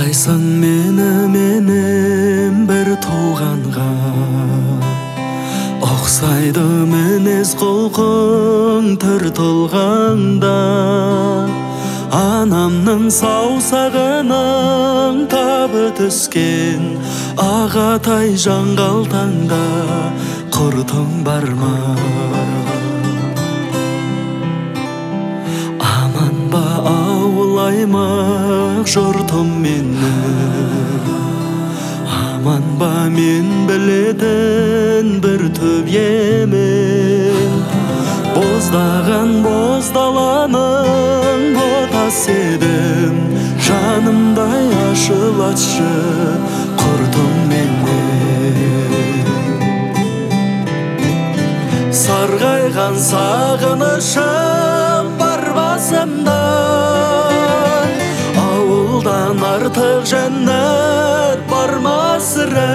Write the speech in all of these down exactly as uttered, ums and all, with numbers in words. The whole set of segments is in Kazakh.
Оқтайсың мені менен бір туғанға, Оқсайды мінез құлқың түр тұлғаңда. Анамның саусағының табы түскен ағатай жаңғалтаңда құртың бар ма? Аман ба ауыл аймақ жұртым мені? Аман ба мен білетін бір түп емен? Боздаған боз даланың ботас едім, жанымдай ашылатшы құртым менен. Сарғайған сағынышым бар басымда, ауылдан артық жәннат бар ма сірә?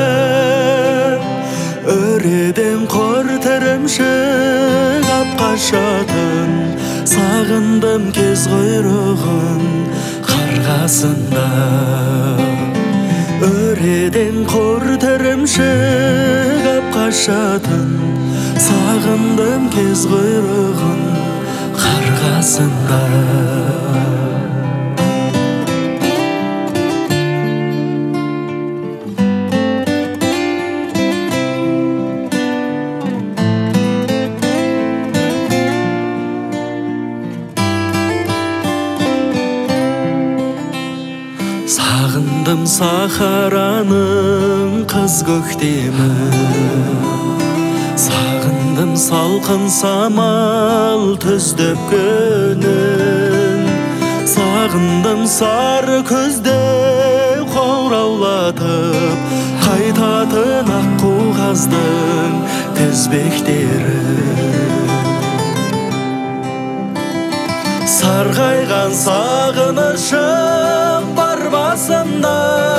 Өреден қор тірімші қап қашатын, сағындым кез құйрығын қарғасында. Өреден қор тірімші қап қашатын, сағындым кез құйрығын қарғасында. Сағындым сахараның қыз көктемін, сағындым салқын самал түздеп күнін, сағындым сары күзде қоңыраулатып қайтатын аққу қаздың тізбектерін. Сарғайған сағынышым бар басымда,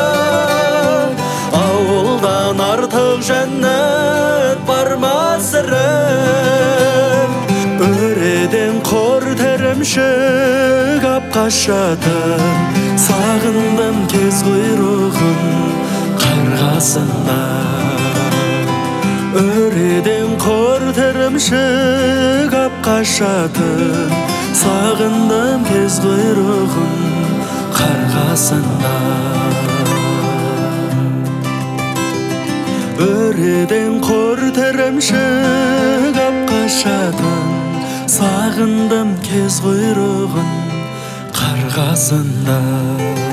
ауылдан артық жәннат бар ма сірә? Өреден қор тірімші қап қашатын, сағындым кез құйрығын қарғасында. Өреден қор тірімші қап қашатын, сағындым кез құйрығын қарғасында. Өреден қор тірімші қап қашатын, сағындым кез құйрығын қарғасында.